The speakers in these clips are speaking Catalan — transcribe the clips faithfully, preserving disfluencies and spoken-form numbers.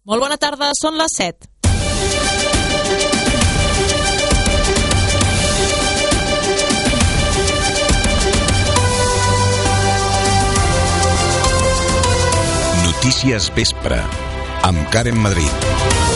Molt bona tarda, són les set. Notícies Vespre, amb Karen Madrid.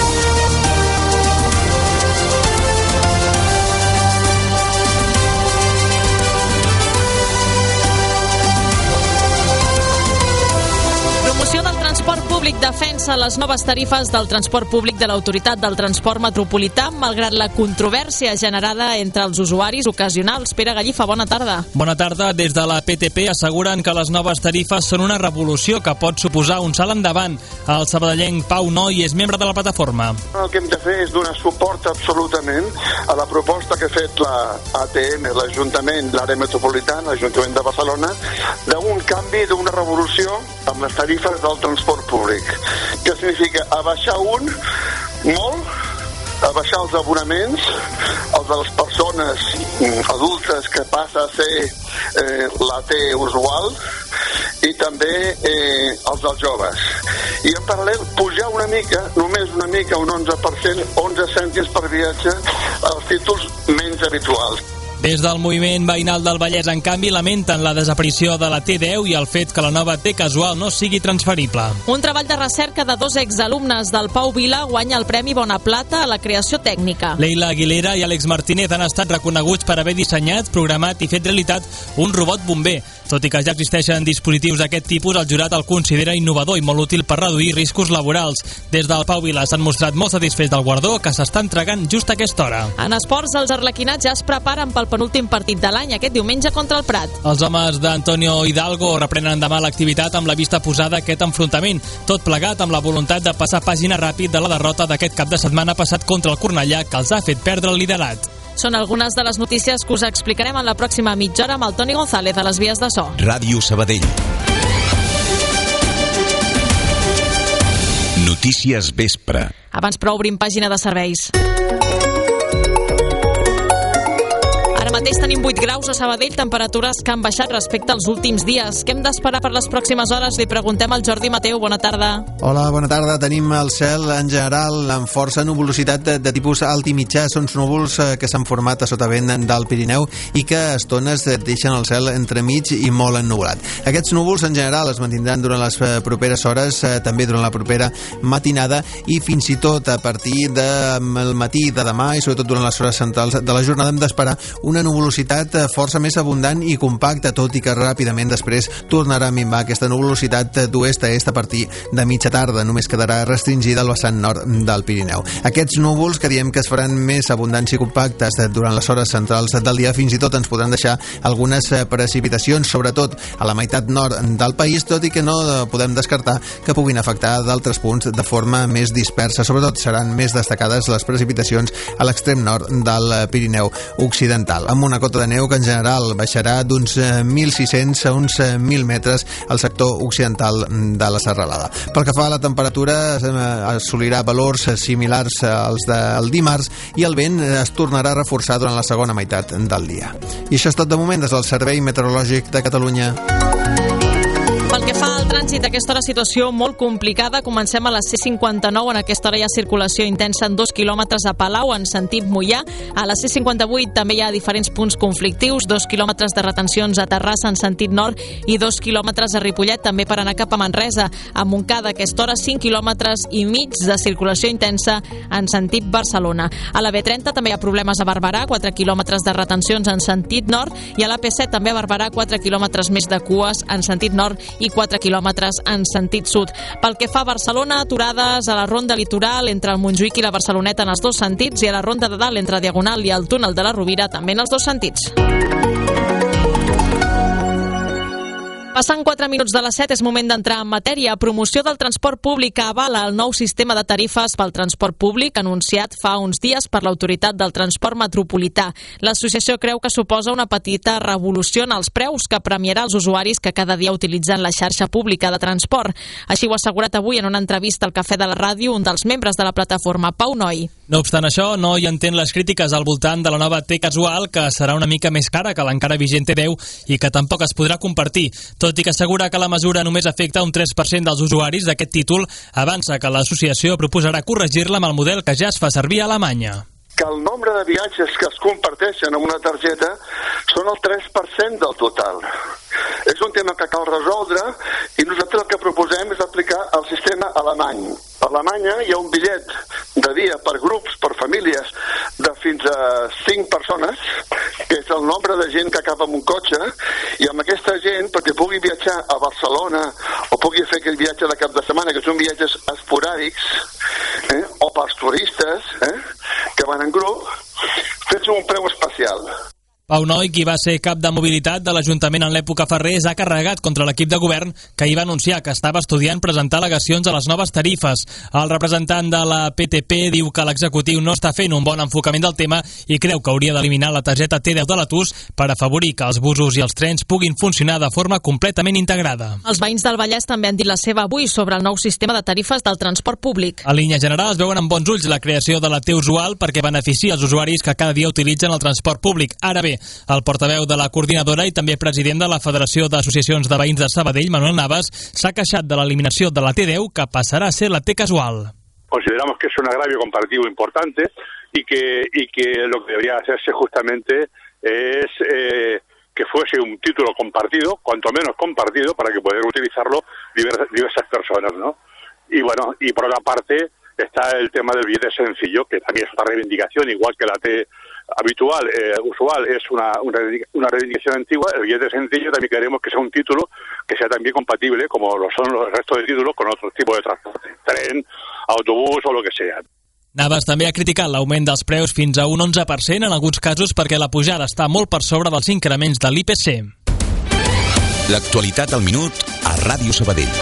Promoció del transport públic defensa les noves tarifes del transport públic de l'Autoritat del Transport Metropolità, malgrat la controvèrsia generada entre els usuaris ocasionals. Pere Gallifa, bona tarda. Bona tarda. Des de la P T P asseguren que les noves tarifes són una revolució que pot suposar un salt endavant. El sabadellenc Pau Noi és membre de la plataforma. El que hem de fer és donar suport absolutament a la proposta que ha fet la A T M, l'Ajuntament, l'àrea metropolitana, l'Ajuntament de Barcelona, d'un canvi, d'una revolució amb les tarifes del transport públic, que significa abaixar un molt, abaixar els abonaments, els de les persones adultes que passa a ser eh, l'A T usual, i també eh, els dels joves. I en paral·lel pujar una mica, només una mica, un onze per cent, onze cèntims per viatge, als títols menys habituals. Des del moviment veïnal del Vallès, en canvi, lamenten la desaparició de la T deu i el fet que la nova T casual no sigui transferible. Un treball de recerca de dos exalumnes del Pau Vila guanya el Premi Bona Plata a la creació tècnica. Leila Aguilera i Àlex Martínez han estat reconeguts per haver dissenyat, programat i fet realitat un robot bomber. Tot i que ja existeixen dispositius d'aquest tipus, el jurat el considera innovador i molt útil per reduir riscos laborals. Des del Pau Vila s'han mostrat molt satisfets del guardó, que s'està entregant just a aquesta hora. En esports, els arlequinats ja es preparen pel penúltim partit de l'any, aquest diumenge contra el Prat. Els homes d'Antonio Hidalgo reprenen demà l'activitat amb la vista posada a aquest enfrontament, tot plegat amb la voluntat de passar pàgina ràpid de la derrota d'aquest cap de setmana passat contra el Cornellà, que els ha fet perdre el liderat. Són algunes de les notícies que us explicarem en la pròxima mitja hora amb el Toni González a les vies de so. Ràdio Sabadell. Notícies Vespre. Abans però obrim pàgina de serveis. Ara mateix tenim vuit graus a Sabadell, temperatures que han baixat respecte als últims dies. Què hem d'esperar per les pròximes hores? Li preguntem al Jordi Mateu. Bona tarda. Hola, bona tarda. Tenim el cel en general amb força nuvolositat de, de tipus alt i mitjà. Són núvols que s'han format a sotavent del Pirineu i que a estones deixen el cel entremig i molt ennuvolat. Aquests núvols en general es mantindran durant les properes hores, també durant la propera matinada i fins i tot a partir del matí de demà i sobretot durant les hores centrals de la jornada hem d'esperar una nuvolositat força més abundant i compacta, tot i que ràpidament després tornarà a minvar aquesta nuvolositat d'oest a est a partir de mitja tarda. Només quedarà restringida al vessant nord del Pirineu. Aquests núvols que diem que es faran més abundants i compactes durant les hores centrals del dia fins i tot ens podran deixar algunes precipitacions, sobretot a la meitat nord del país, tot i que no podem descartar que puguin afectar d'altres punts de forma més dispersa. Sobretot seran més destacades les precipitacions a l'extrem nord del Pirineu occidental, amb una cota de neu que en general baixarà d'uns mil sis-cents a uns mil metres al sector occidental de la serralada. Pel que fa a la temperatura, assolirà valors similars als del dimarts i el vent es tornarà a reforçar durant la segona meitat del dia. I això és tot de moment des del Servei Meteorològic de Catalunya. Pel que fa al trànsit, aquesta hora situació molt complicada. Comencem a la C cinquanta-nou. En aquesta hora hi ha circulació intensa en dos quilòmetres a Palau, en sentit Moià. A la C cinquanta-vuit també hi ha diferents punts conflictius, dos quilòmetres de retencions a Terrassa en sentit nord i dos quilòmetres a Ripollet, també per anar cap a Manresa. A Montcada, a aquesta hora, cinc quilòmetres i mig de circulació intensa en sentit Barcelona. A la B trenta també hi ha problemes a Barberà, quatre quilòmetres de retencions en sentit nord, i a la P set també a Barberà, quatre quilòmetres més de cues en sentit nord i quatre quilòmetres en sentit sud. Pel que fa a Barcelona, aturades a la ronda litoral entre el Montjuïc i la Barceloneta en els dos sentits i a la ronda de dalt entre Diagonal i el túnel de la Rovira també en els dos sentits. Passant quatre minuts de les set, és moment d'entrar en matèria. Promoció del transport públic avala el nou sistema de tarifes pel transport públic anunciat fa uns dies per l'Autoritat del Transport Metropolità. L'associació creu que suposa una petita revolució en els preus que premiarà els usuaris que cada dia utilitzen la xarxa pública de transport. Així ho ha assegurat avui en una entrevista al Cafè de la Ràdio un dels membres de la plataforma, Pau Noi. No obstant això, no hi entén les crítiques al voltant de la nova T casual, que serà una mica més cara que l'encara vigent T deu i que tampoc es podrà compartir. Tot Tot i que assegura que la mesura només afecta un tres per cent dels usuaris d'aquest títol, avança que l'associació proposarà corregir-la amb el model que ja es fa servir a Alemanya. Que el nombre de viatges que es comparteixen amb una targeta són el tres per cent del total. És un tema que cal resoldre i nosaltres el que proposem és aplicar el sistema alemany. A Alemanya hi ha un bitllet de dia per grups, per famílies, de fins a cinc persones, que és el nombre de gent que acaba amb un cotxe, i amb aquesta gent, perquè pugui viatjar a Barcelona o pugui fer aquell viatge de cap de setmana, que són viatges esporàdics, eh, o pels turistes, eh, que van en grup, fes un preu especial. Pau Noi, qui va ser cap de mobilitat de l'Ajuntament en l'època Ferrer, s'ha carregat contra l'equip de govern que hi va anunciar que estava estudiant presentar al·legacions a les noves tarifes. El representant de la P T P diu que l'executiu no està fent un bon enfocament del tema i creu que hauria d'eliminar la targeta T deu de l'A T U S per afavorir que els busos i els trens puguin funcionar de forma completament integrada. Els veïns del Vallès també han dit la seva avui sobre el nou sistema de tarifes del transport públic. A línia general es veuen amb bons ulls la creació de la T usual perquè beneficia els usuaris que cada dia utilitzen el transport públic. Ara bé, el portaveu de la coordinadora i també president de la Federació d'Associacions de Veïns de Sabadell, Manuel Navas, s'ha queixat de l'eliminació de la T deu, que passará a ser la T casual. Consideramos que es un agravio comparativo importante y que, y que lo que debería hacerse justamente es eh, que fuese un título compartido, cuanto menos compartido, para que puedan utilizarlo diversas, diversas personas, ¿no? Y bueno, y por otra parte está el tema del billete sencillo, que también es una reivindicación, igual que la T habitual, eh, usual, es una, una, una reivindicación antigua. El billete sencillo también queremos que sea un título que sea también compatible, como lo son los restos de títulos, con otros tipos de transporte, tren, autobús o lo que sea. Navas també ha criticat l'augment dels preus fins a un onze per cent en alguns casos perquè la pujada està molt per sobre dels increments de l'I P C. L'actualitat al minut a Ràdio Sabadell.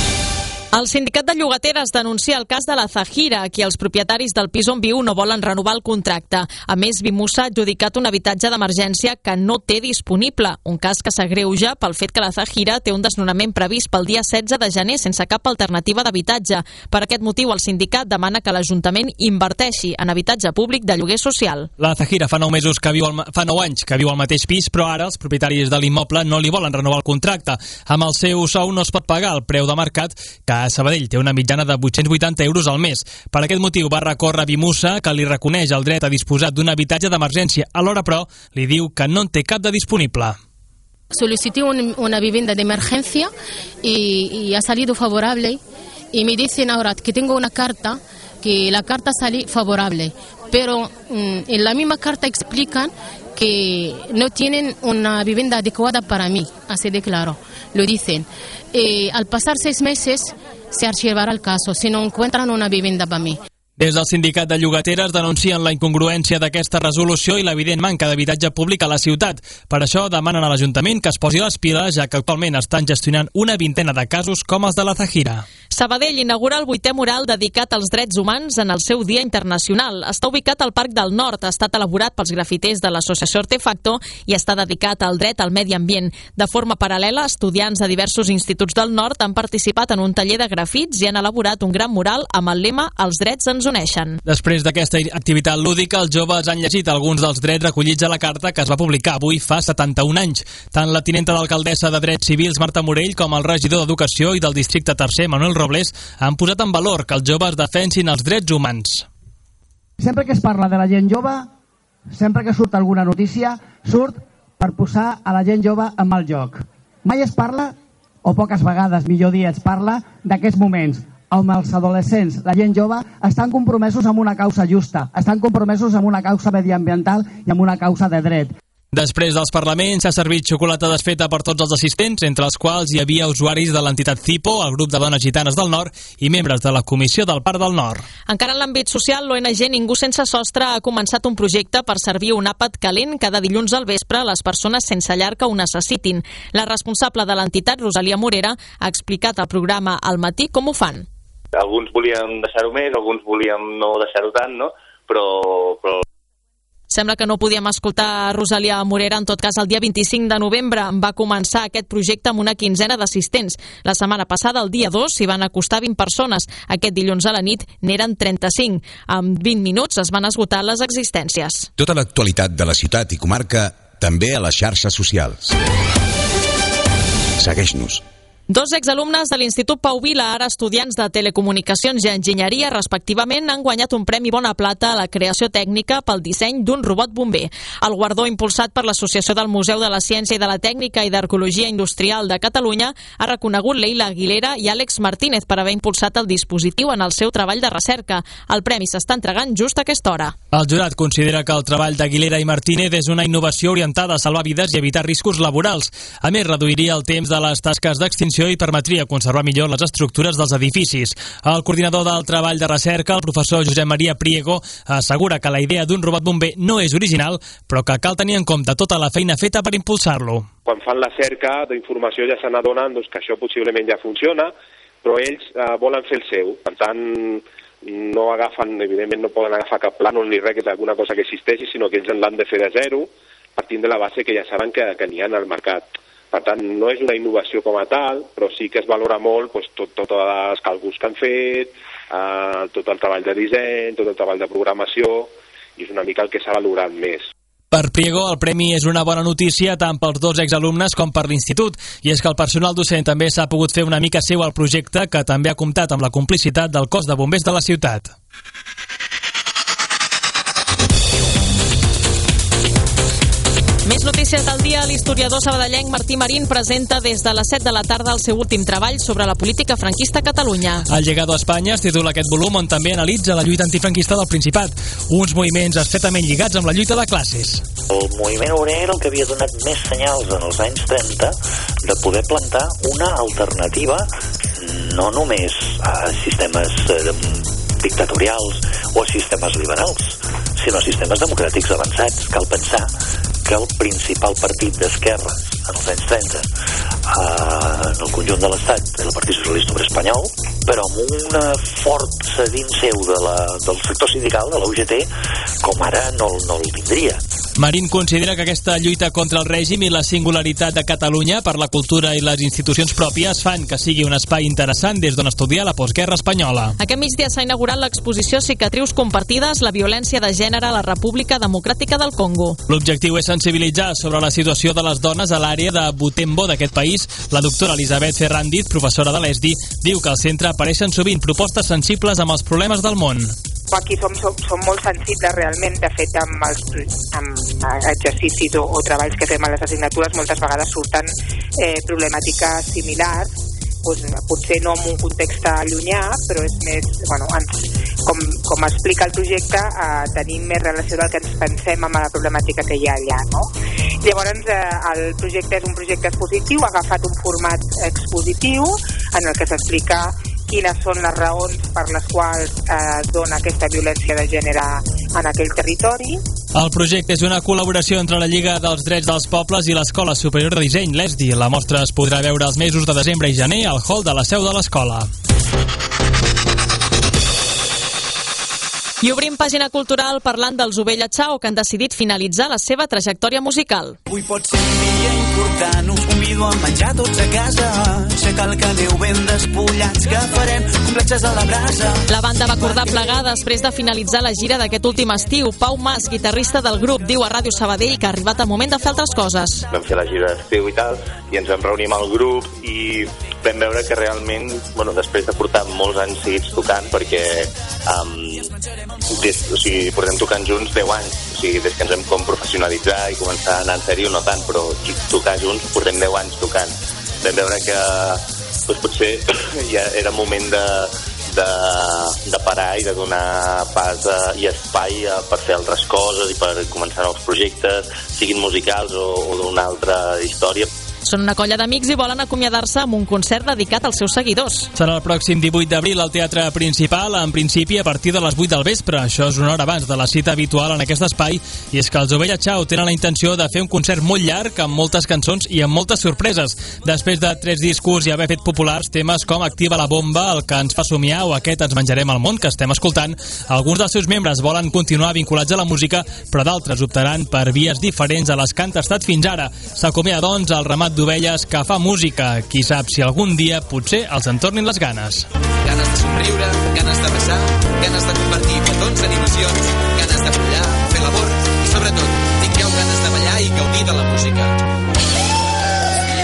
El sindicat de llogateres denuncia el cas de la Zahira, a qui els propietaris del pis on viu no volen renovar el contracte. A més, Vimusa ha adjudicat un habitatge d'emergència que no té disponible, un cas que s'agreuja pel fet que la Zahira té un desnonament previst pel dia setze de gener sense cap alternativa d'habitatge. Per aquest motiu, el sindicat demana que l'Ajuntament inverteixi en habitatge públic de lloguer social. La Zahira fa nou mesos que viu al, fa nou anys que viu al mateix pis, però ara els propietaris de l'immoble no li volen renovar el contracte. Amb el seu sou no es pot pagar el preu de mercat, que a Sabadell té una mitjana de vuit-cents vuitanta euros al mes. Per aquest motiu va recórrer Vimusa, que li reconeix el dret a disposar d'un habitatge d'emergència. Alhora, però, li diu que no en té cap de disponible. Solicité un, una vivienda de emergencia y, y ha salido favorable y me dicen ahora que tengo una carta, que la carta sale favorable, pero mmm, en la misma carta explican que no tienen una vivienda adecuada para mí, así de claro, lo dicen. Eh, al pasar seis meses se archivará el caso si no encuentran una vivienda para mí. Des del sindicat de llogateres denuncien la incongruència d'aquesta resolució i l'evident manca d'habitatge públic a la ciutat. Per això demanen a l'Ajuntament que es posi les piles, ja que actualment estan gestionant una vintena de casos com els de la Zahira. Sabadell inaugura el vuitè mural dedicat als drets humans en el seu Dia Internacional. Està ubicat al Parc del Nord, ha estat elaborat pels grafiters de l'associació Artefacto i està dedicat al dret al medi ambient. De forma paral·lela, estudiants de diversos instituts del Nord han participat en un taller de grafits i han elaborat un gran mural amb el lema "Els drets ens uneixen". Després d'aquesta activitat lúdica, els joves han llegit alguns dels drets recollits a la carta que es va publicar avui fa setanta-un anys. Tant la tinenta d'alcaldessa de Drets Civils, Marta Morell, com el regidor d'Educació i del districte tercer, Manuel Robles, han posat en valor que els joves defensin els drets humans. Sempre que es parla de la gent jove, sempre que surt alguna notícia, surt per posar a la gent jove en mal joc. Mai es parla, o poques vegades, millor dir, es parla d'aquests moments on els adolescents, la gent jove, estan compromesos amb una causa justa, estan compromesos amb una causa mediambiental i amb una causa de dret. Després dels parlaments s'ha servit xocolata desfeta per tots els assistents, entre els quals hi havia usuaris de l'entitat CIPO, el grup de dones gitanes del Nord, i membres de la Comissió del Parc del Nord. Encara en l'àmbit social, l'O N G Ningú Sense Sostre ha començat un projecte per servir un àpat calent cada dilluns al vespre a les persones sense llar que ho necessitin. La responsable de l'entitat, Rosalia Morera, ha explicat al programa Al Matí com ho fan. Alguns volíem deixar-ho més, alguns volíem no deixar-ho tant, no? Però... però... Sembla que no podíem escoltar Rosalia Morera. En tot cas, el dia vint-i-cinc de novembre va començar aquest projecte amb una quinzena d'assistents. La setmana passada, el dia dos, s'hi van acostar vint persones. Aquest dilluns a la nit n'eren trenta-cinc. En vint minuts es van esgotar les existències. Tota l'actualitat de la ciutat i comarca també a les xarxes socials. Segueix-nos. Dos exalumnes de l'Institut Pau Vila, ara estudiants de Telecomunicacions i Enginyeria, respectivament, han guanyat un Premi Bona Plata a la creació tècnica pel disseny d'un robot bomber. El guardó, impulsat per l'Associació del Museu de la Ciència i de la Tècnica i d'Arqueologia Industrial de Catalunya, ha reconegut Leila Aguilera i Àlex Martínez per haver impulsat el dispositiu en el seu treball de recerca. El premi s'està entregant just a aquesta hora. El jurat considera que el treball d'Aguilera i Martínez és una innovació orientada a salvar vides i evitar riscos laborals. A més, reduiria el temps de les tasques d'extinció i permetria conservar millor les estructures dels edificis. El coordinador del treball de recerca, el professor Josep Maria Priego, assegura que la idea d'un robot bomber no és original, però que cal tenir en compte tota la feina feta per impulsar-lo. Quan fan la cerca d'informació ja se n'adonen doncs, que això possiblement ja funciona, però ells eh, volen fer el seu. Per tant, no agafen, evidentment no poden agafar cap plànol ni res que alguna cosa que existeixi, sinó que ells l'han de fer de zero, partint de la base que ja saben que, que n'hi ha al mercat. Per tant, no és una innovació com a tal, però sí que es valora molt doncs, tot, tots els càlculs que han fet, eh, tot el treball de disseny, tot el treball de programació, i és una mica el que s'ha valorat més. Per Priego, el premi és una bona notícia tant pels dos exalumnes com per l'institut, i és que el personal docent també s'ha pogut fer una mica seu al projecte, que també ha comptat amb la complicitat del cos de bombers de la ciutat. Més notícies del dia. L'historiador sabadellenc Martí Marín presenta des de les set de la tarda el seu últim treball sobre la política franquista a Catalunya. El llegado a Espanya es titula aquest volum, on també analitza la lluita antifranquista del Principat, uns moviments estretament lligats amb la lluita de classes. El moviment obrer era el que havia donat més senyals en els anys trenta de poder plantar una alternativa no només a sistemes eh, dictatorials o a sistemes liberals, sinó a sistemes democràtics avançats. Cal pensar que el principal partit d'esquerres en els anys trenta eh, en el conjunt de l'Estat era el Partit Socialista Obrer Espanyol, però amb una força dins seu de la, del sector sindical, de la U G T, com ara no, no el tindria. Marín considera que aquesta lluita contra el règim i la singularitat de Catalunya per la cultura i les institucions pròpies fan que sigui un espai interessant des d'on estudiar la postguerra espanyola. Aquest migdia s'ha inaugurat l'exposició Cicatrius compartides, la violència de gènere a la República Democràtica del Congo. L'objectiu és sensibilitzar sobre la situació de les dones a l'àrea de Butembo d'aquest país. La doctora Elisabet Ferrandiz, professora de l'E S D I, diu que al centre apareixen sovint propostes sensibles amb els problemes del món. Aquí som, som, som molt sensibles realment, de fet amb els amb exercicis o, o treballs que fem a les assignatures moltes vegades surten eh, problemàtiques similars, pues, potser no en un context llunyà, però és més, bueno, ens, com, com explica el projecte, eh, tenim més relació del que ens pensem amb la problemàtica que hi ha allà, no? Llavors eh, el projecte és un projecte expositiu, ha agafat un format expositiu en el que s'explica quines són les raons per les quals eh, dona aquesta violència de gènere en aquell territori. El projecte és una col·laboració entre la Lliga dels Drets dels Pobles i l'Escola Superior de Disseny, l'E S D I. La mostra es podrà veure els mesos de desembre i gener al hall de la seu de l'escola. I obrim pàgina cultural parlant dels Ovella Ciao, que han decidit finalitzar la seva trajectòria musical. Avui pot ser un dia important, us convido a menjar tots a casa. Aixecar el que aneu ben despullats, que farem complexes a la brasa. La banda va acordar plegar després de finalitzar la gira d'aquest últim estiu. Pau Mas, guitarrista del grup, diu a Ràdio Sabadell que ha arribat el moment de fer altres coses. Vam fer la gira d'estiu i tal, i ens vam reunir amb el grup i vam veure que realment, bueno, després de portar molts anys seguits tocant, perquè um, des, o sigui, portem tocant junts deu anys, o sigui, des que ens vam com professionalitzar i començar a anar en sèrio, no tant, però tocar junts portem deu anys tocant. Vam veure que doncs, potser ja era moment de, de, de parar i de donar pas a, i espai a, per fer altres coses i per començar nous projectes, siguin musicals o, o d'una altra història. Són una colla d'amics i volen acomiadar-se amb un concert dedicat als seus seguidors. Serà el pròxim divuit d'abril al Teatre Principal, en principi a partir de les vuit del vespre. Això és una hora abans de la cita habitual en aquest espai, i és que els Ovella Ciao tenen la intenció de fer un concert molt llarg, amb moltes cançons i amb moltes sorpreses. Després de tres discos i haver fet populars temes com Activa la bomba, El que ens fa somiar o aquest Ens menjarem el món, que estem escoltant, alguns dels seus membres volen continuar vinculats a la música, però d'altres optaran per vies diferents a les que han tastat fins ara. S'acomiada, doncs, el ramat d'ovelles que fa música. Qui sap si algun dia potser els en tornin les ganes. Ganes de somriure, ganes de besar, ganes de convertir petons en il·lusions, ganes de follar, fer l'amor i, sobretot, tingueu ganes de ballar i gaudir de la música.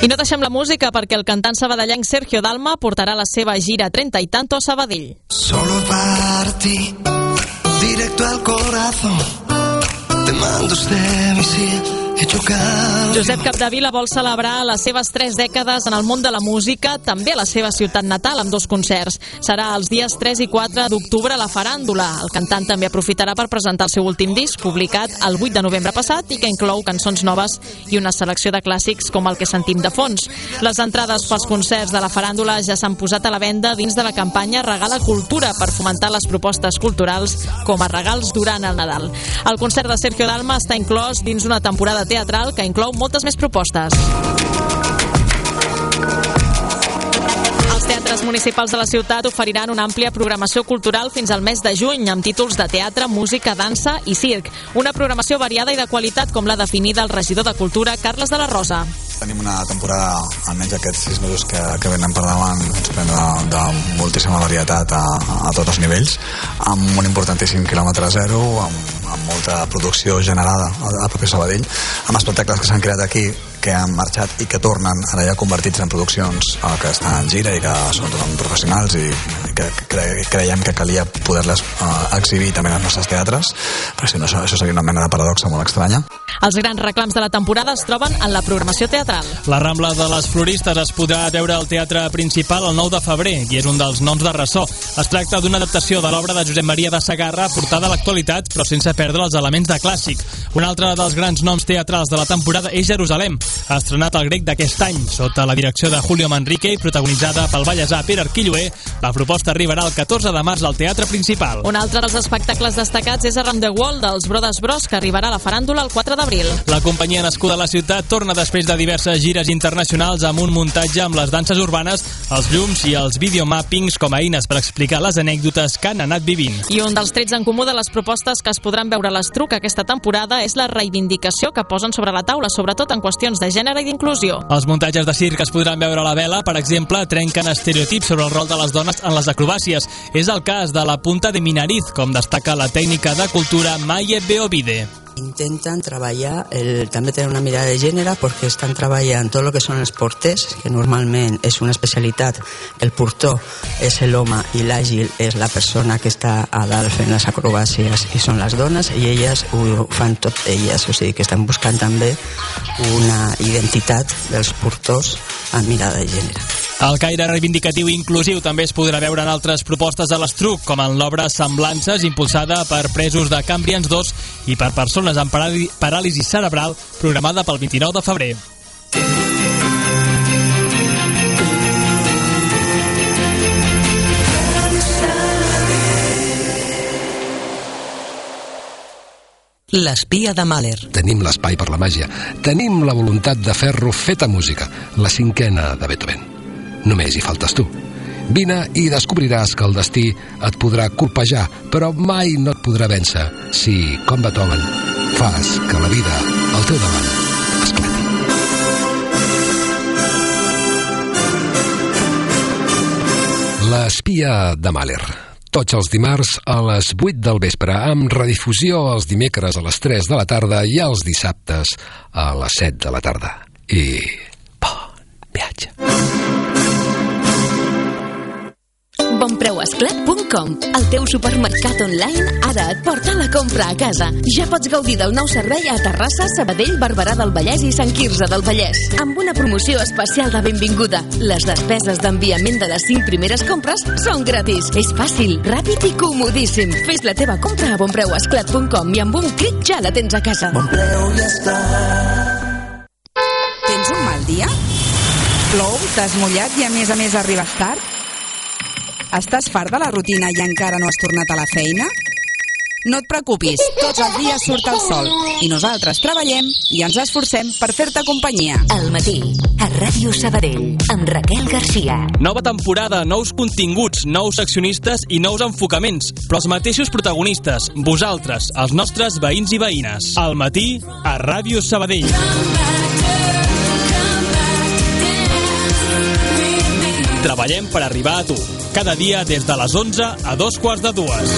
I no deixem la música perquè el cantant sabadellenc Sergio Dalma portarà la seva gira treinta y tanto a Sabadell. Solo para ti, directo al corazón, te mando este misil. Josep Capdevila vol celebrar les seves tres dècades en el món de la música, també a la seva ciutat natal, amb dos concerts. Serà els dies tres i quatre d'octubre a la Faràndula. El cantant també aprofitarà per presentar el seu últim disc, publicat el vuit de novembre passat, i que inclou cançons noves i una selecció de clàssics com el que sentim de fons. Les entrades pels concerts de la Faràndula ja s'han posat a la venda dins de la campanya Regala Cultura per fomentar les propostes culturals com a regals durant el Nadal. El concert de Sergio Dalma està inclòs dins una temporada teatral que inclou moltes més propostes. Els teatres municipals de la ciutat oferiran una àmplia programació cultural fins al mes de juny, amb títols de teatre, música, dansa i circ. Una programació variada i de qualitat, com l'ha definida el regidor de Cultura, Carles de la Rosa. Tenim una temporada, almenys aquests sis mesos que, que venen per davant, de, de moltíssima varietat a, a tots els nivells, amb un importantíssim quilòmetre zero, amb, amb molta producció generada a, a propi Sabadell, amb espectacles que s'han creat aquí, que han marxat i que tornen ara ja convertits en produccions eh, que estan en gira i que són totalment professionals i que cre creiem que calia poder-les eh, exhibir també als nostres teatres, perquè si no això, això seria una mena de paradoxa molt estranya. Els grans reclams de la temporada es troben en la programació teatral. La Rambla de les Floristes es podrà veure al Teatre Principal el nou de febrer i és un dels noms de ressò. Es tracta d'una adaptació de l'obra de Josep Maria de Sagarra portada a l'actualitat però sense perdre els elements de clàssic. Un altre dels grans noms teatrals de la temporada és Jerusalem, estrenat al Grec d'aquest any, sota la direcció de Julio Manrique i protagonitzada pel ballesà Pere Arquilloé. La proposta arribarà el catorze de març al Teatre Principal. Un altre dels espectacles destacats és Around the World dels Brothers Bros, que arribarà a la Faràndula el quatre d'abril. La companyia nascuda a la ciutat torna després de diverses gires internacionals amb un muntatge amb les danses urbanes, els llums i els videomappings com a eines per explicar les anècdotes que han anat vivint. I un dels trets en comú de les propostes que es podran veure a l'Estruc aquesta temporada és la reivindicació que posen sobre la taula, sobretot en qüestions de gènere i d'inclusió. Els muntatges de circ es podran veure a la vela, per exemple, trenquen estereotips sobre el rol de les dones en les acrobàcies. És el cas de la Punta de Minariz, com destaca la tècnica de cultura Maye Beovide. Intentan treballar, el, també tenen una mirada de gènere perquè estan treballant tot el que són els porters, que normalment és una especialitat, que el portor és l'home i l'àgil és la persona que està a dalt fent les acrobàcies i són les dones i elles ho fan tot elles, o sigui que estan buscant també una identitat dels portors amb mirada de gènere. El caire reivindicatiu i inclusiu també es podrà veure en altres propostes de l'Estruc, com en l'obra Semblances, impulsada per presos de Cambrians dos i per persones amb paràlisi cerebral, programada pel vint-i-nou de febrer. L'espia de Mahler. Tenim l'espai per la màgia. Tenim la voluntat de fer-lo feta música. La cinquena de Beethoven. Només hi faltes tu. Vine i descobriràs que el destí et podrà colpejar, però mai no et podrà vèncer si, com Beethoven, fas que la vida al teu davant esclati. L'espia de Mahler. Tots els dimarts a les vuit del vespre, amb redifusió els dimecres a les tres de la tarda i els dissabtes a les set de la tarda. I bon viatge. Bonpreuesclat punt com, el teu supermercat online, ara et porta la compra a casa. Ja pots gaudir del nou servei a Terrassa, Sabadell, Barberà del Vallès i Sant Quirze del Vallès, amb una promoció especial de benvinguda. Les despeses d'enviament de les cinc primeres compres són gratis. És fàcil, ràpid i comodíssim. Fes la teva compra a bonpreuesclat punt com i amb un clic ja la tens a casa. Bonpreu i Esclat. Tens un mal dia? Plou, t'has mullat i a més a més arribes tard? Estàs fart de la rutina i encara no has tornat a la feina? No et preocupis, tots els dies surt el sol i nosaltres treballem i ens esforcem per fer-te companyia. Al matí, a Ràdio Sabadell, amb Raquel Garcia. Nova temporada, nous continguts, nous accionistes i nous enfocaments, però els mateixos protagonistes, vosaltres, els nostres veïns i veïnes. Al matí, a Ràdio Sabadell. Treballem per arribar a tu, cada dia des de les onze a dos quarts de dues.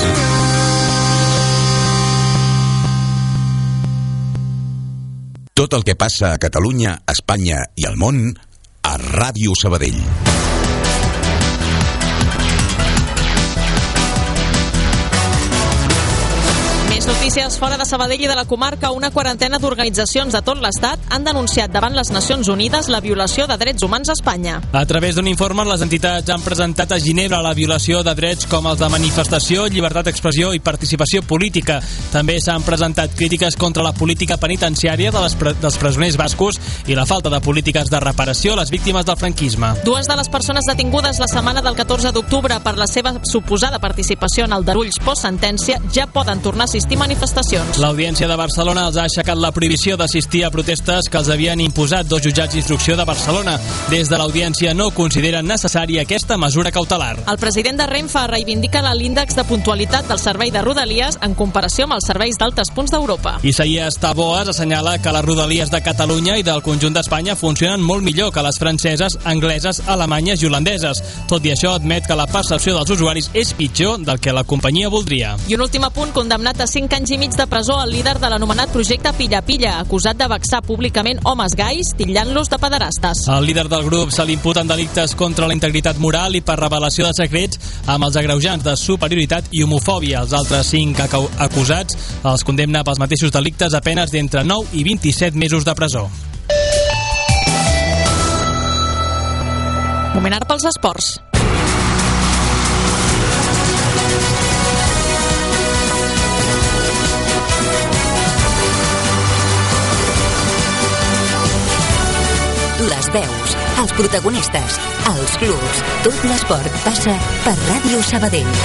Tot el que passa a Catalunya, Espanya i al món a Ràdio Sabadell. Més notícies fora de Sabadell i de la comarca. Una quarantena d'organitzacions de tot l'Estat han denunciat davant les Nacions Unides la violació de drets humans a Espanya. A través d'un informe, les entitats han presentat a Ginebra la violació de drets com els de manifestació, llibertat d'expressió i participació política. També s'han presentat crítiques contra la política penitenciària de les pre dels presoners bascos i la falta de polítiques de reparació a les víctimes del franquisme. Dues de les persones detingudes la setmana del catorze d'octubre per la seva suposada participació en aldarulls post-sentència ja poden tornar a assistir manifestacions. L'Audiència de Barcelona els ha aixecat la prohibició d'assistir a protestes que els havien imposat dos jutjats d'instrucció de Barcelona. Des de l'Audiència no consideren necessària aquesta mesura cautelar. El president de Renfe reivindica l'índex de puntualitat del servei de Rodalies en comparació amb els serveis d'altres punts d'Europa. Isaías Taboas assenyala que les Rodalies de Catalunya i del conjunt d'Espanya funcionen molt millor que les franceses, angleses, alemanyes i holandeses. Tot i això, admet que la percepció dels usuaris és pitjor del que la companyia voldria. I un últim apunt, condemnat a cinc anys i mig de presó el líder de l'anomenat projecte Pilla Pilla, acusat de vexar públicament homes gais, titllant-los de pederastes. El líder del grup se li imputen delictes contra la integritat moral i per revelació de secrets amb els agreujants de superioritat i homofòbia. Els altres cinc acusats els condemna pels mateixos delictes a penes d'entre nou i vint-i-set mesos de presó. Moment ara pels esports. Les veus, els protagonistes, els clubs, tot l'esport passa per Ràdio Sabadell.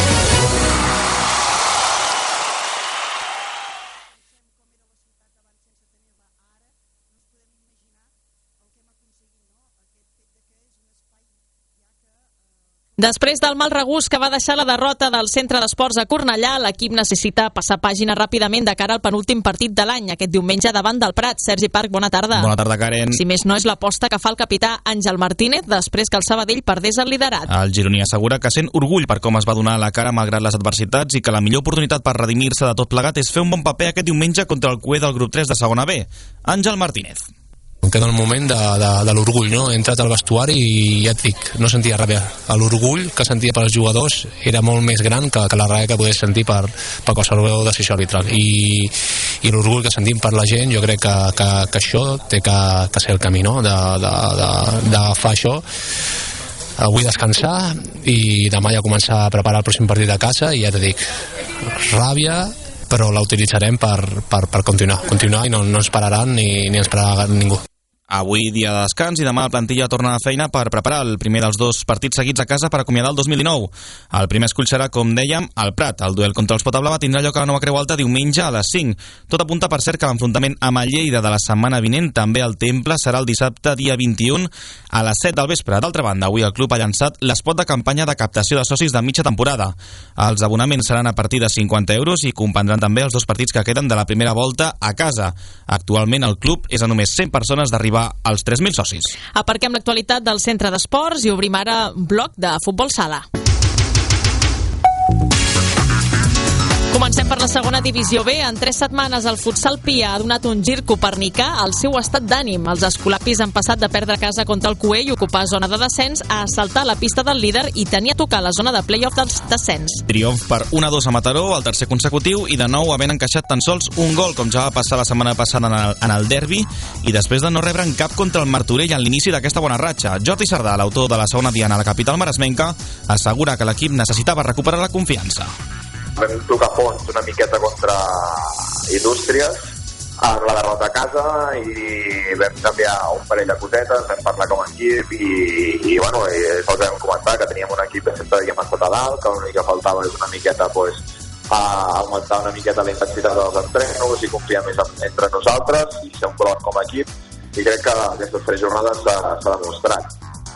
Després del mal regust que va deixar la derrota del Centre d'Esports a Cornellà, l'equip necessita passar pàgina ràpidament de cara al penúltim partit de l'any, aquest diumenge davant del Prat. Sergi Parc, bona tarda. Bona tarda, Karen. Si més no és l'aposta que fa el capità Àngel Martínez després que el Sabadell perdés el liderat. El gironí assegura que sent orgull per com es va donar la cara malgrat les adversitats i que la millor oportunitat per redimir-se de tot plegat és fer un bon paper aquest diumenge contra el cué del grup tres de segona B. Àngel Martínez. Em queda el moment de, de, de l'orgull, no? He entrat al vestuari i ja et dic, no sentia ràbia. L'orgull que sentia pels jugadors era molt més gran que, que la ràbia que podies sentir per, per qualsevol decisió arbitral. I, i l'orgull que sentim per la gent, jo crec que, que, que això té que, que ser el camí, no? De, de, de, d'agafar això. Avui descansar i demà ja començar a preparar el pròxim partit de casa i ja et dic, ràbia, però la utilitzarem per, per, per continuar, continuar i no, no ens pararan ni, ni ens pararà ningú. Avui dia de descans i demà la plantilla torna a feina per preparar el primer dels dos partits seguits a casa per acomiadar el dos mil dinou. El primer escull serà, com dèiem, al Prat. El duel contra els Potablava tindrà lloc a la Nova Creu Alta diumenge a les cinc. Tot apunta, per cert, que l'enfrontament amb el Lleida de la setmana vinent, també al Temple, serà el dissabte dia vint-i-u a les set del vespre. D'altra banda, avui el club ha llançat l'espot de campanya de captació de socis de mitja temporada. Els abonaments seran a partir de cinquanta euros i comprendran també els dos partits que queden de la primera volta a casa. Actualment el club és a només cent persones d'arribar als tres mil socis. Aparquem l'actualitat del Centre d'Esports i obrim ara un bloc de futbol sala. Comencem per la segona divisió B. En tres setmanes el futsal Pia ha donat un gir copernicà al seu estat d'ànim. Els escolapis han passat de perdre a casa contra el Cué i ocupar zona de descens a assaltar la pista del líder i tenir a tocar la zona de play-off del descens. Triomf per un a dos a Mataró, el tercer consecutiu, i de nou havent encaixat tan sols un gol, com ja va passar la setmana passada en el, en el derbi, i després de no rebre'n cap contra el Martorell en l'inici d'aquesta bona ratxa. Jordi Sardà, l'autor de la segona diana a la capital maresmenca, assegura que l'equip necessitava recuperar la confiança. Vam tocar fons una miqueta contra Indústries amb la derrota a casa i vam canviar un parell de cosetes, vam parlar com a equip i, i bueno, i els vam comentar que teníem un equip que sempre havíem estat a dalt, que l'únic que faltava és una miqueta pues, a augmentar una miqueta la intensitat dels entrenos i confiar més entre nosaltres i ser un bloc com a equip, i crec que aquestes tres jornades s'ha demostrat.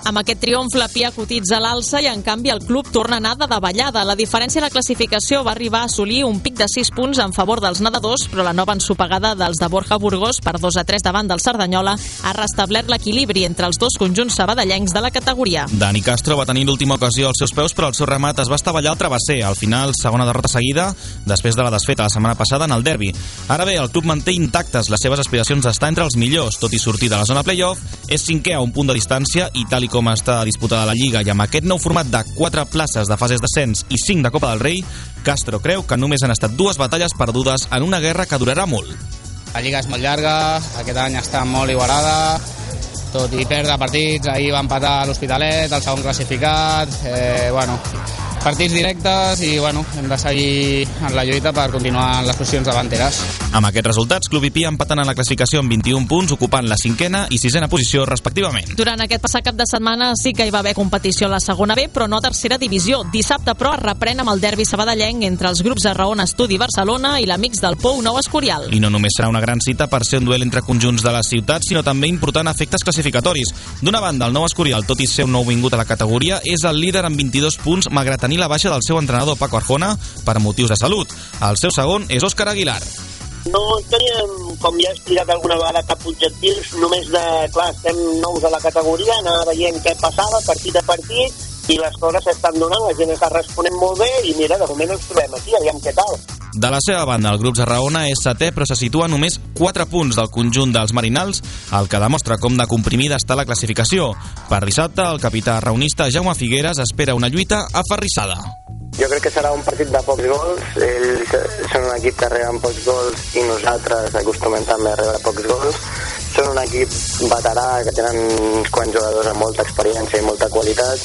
Amb aquest triomf, la Pia cotitza a l'alça i, en canvi, el club torna a anar de davallada. La diferència de la classificació va arribar a assolir un pic de sis punts en favor dels nedadors, però la nova ensopegada dels de Borja Burgos per dos a tres davant del Cerdanyola ha restablert l'equilibri entre els dos conjunts sabadellencs de la categoria. Dani Castro va tenir l'última ocasió als seus peus, però el seu remat es va estavellar al travesser. Al final, segona derrota seguida, després de la desfeta la setmana passada en el derbi. Ara bé, el club manté intactes les seves aspiracions d'estar entre els millors, tot i sortir de la zona playoff, és cinquè a un punt de distància i, tal i com està disputada la Lliga i amb aquest nou format de quatre places de fases d'ascens i cinc de Copa del Rei, Castro creu que només han estat dues batalles perdudes en una guerra que durarà molt. La Lliga és molt llarga, aquest any està molt igualada, tot i perdre partits, ahir va empatar l'Hospitalet, el segon classificat, eh, bueno, partits directes i bueno, hem de seguir en la lluita per continuar en les posicions davanteres. Amb aquests resultats, Club i Pia empaten en la classificació amb vint-i-un punts, ocupant la cinquena i sisena posició respectivament. Durant aquest passat cap de setmana sí que hi va haver competició a la segona B, però no a tercera divisió. Dissabte, però, es reprèn amb el derbi sabadellenc entre els grups de Raona Estudi Barcelona i l'Amics del Pou Nou Escorial. I no només serà una gran cita per ser un duel entre conjunts de la ciutat, sinó també important a efectes classificatoris. D'una banda, el Nou Escorial, tot i ser un nou vingut a la categoria, és el líder amb vint-i-dos punts, malgrat tenir la baixa del seu entrenador Paco Arjona per motius de salut. El seu segon és Òscar Aguilar. No teníem, com ja he explicat alguna vegada, cap objectius, només de, clar, estem nous a la categoria, anar veient què passava, partit a partit, i les coses s'estan donant, la gent està responent molt bé, i mira, de moment ens trobem aquí, aviam què tal. De la seva banda, el grup Serraona és setè, però se situa només quatre punts del conjunt dels Marinals, el que demostra com de comprimida està la classificació. Per dissabte, el capità raonista Jaume Figueres espera una lluita aferrissada. Jo crec que serà un partit de pocs gols. Ells són un equip que reben pocs gols i nosaltres acostumem també a rebre pocs gols. Són un equip veterà que tenen uns quants jugadors amb molta experiència i molta qualitat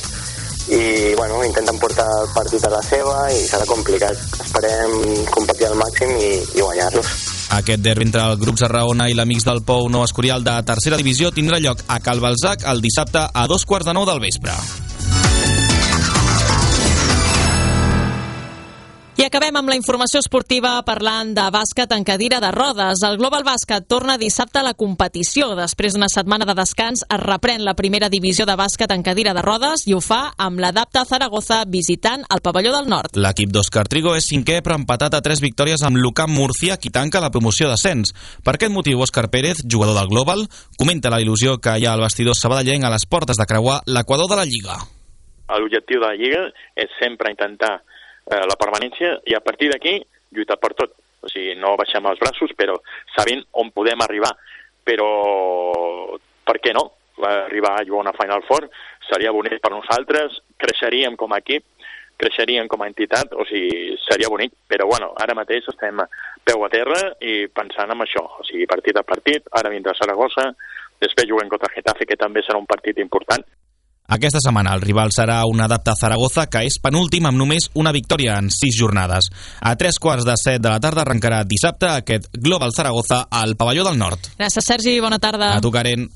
i bueno, intenten portar el partit a la seva i serà complicat. Esperem competir al màxim i, i guanyar-los. Aquest derbi entre el grup Serraona i l'Amics del Pou Nou Escorial de tercera divisió tindrà lloc a Cal Balzac el dissabte a dos quarts de nou del vespre. I acabem amb la informació esportiva parlant de bàsquet en cadira de rodes. El Global Bàsquet torna dissabte a la competició. Després d'una setmana de descans, es reprèn la primera divisió de bàsquet en cadira de rodes i ho fa amb l'Adapta Zaragoza visitant el Pavelló del Nord. L'equip d'Òscar Trigo és cinquè, però empatat a tres victòries amb l'U C A M Murcia, qui tanca la promoció d'ascens. Per aquest motiu, Òscar Pérez, jugador del Global, comenta la il·lusió que hi ha al vestidor sabadellenc a les portes de creuar l'equador de la Lliga. L'objectiu de la Lliga és sempre intentar la permanència i a partir d'aquí lluitar per tot. O sigui, no baixem els braços, però sabent on podem arribar. Però per què no? Arribar a jugar una Final Four seria bonic per nosaltres, creixeríem com a equip, creixeríem com a entitat, o sigui, seria bonic. Però bueno, ara mateix estem peu a terra i pensant en això. O sigui, partit a partit, ara vindrà Saragossa, després juguem contra Getafe, que també serà un partit important. Aquesta setmana el rival serà un Adapta Zaragoza, que és penúltim amb només una victòria en sis jornades. A tres quarts de set de la tarda arrencarà dissabte aquest Global Zaragoza al Pavelló del Nord. Gràcies, Sergi. Bona tarda. A tu, Karen.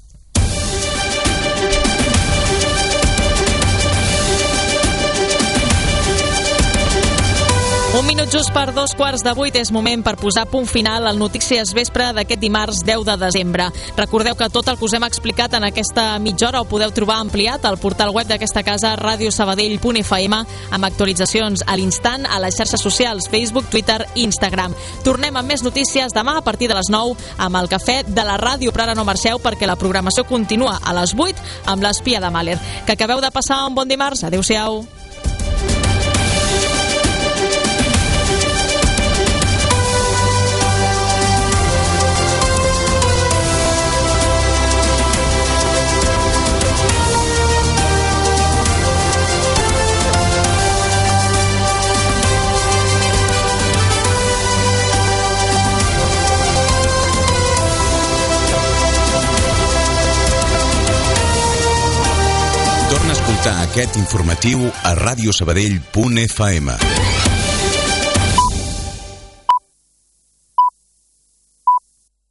Un minut just per dos quarts de vuit és moment per posar punt final al Notícies Vespre d'aquest dimarts deu de desembre. Recordeu que tot el que us hem explicat en aquesta mitja hora ho podeu trobar ampliat al portal web d'aquesta casa radio sabadell punt f m amb actualitzacions a l'instant a les xarxes socials Facebook, Twitter i Instagram. Tornem amb més notícies demà a partir de les nou amb el cafè de la ràdio, però ara no marxeu perquè la programació continua a les vuit amb l'Espia de Mahler. Que acabeu de passar un bon dimarts. Adéu-siau. Torna a escoltar aquest informatiu a radiosabadell punt f m.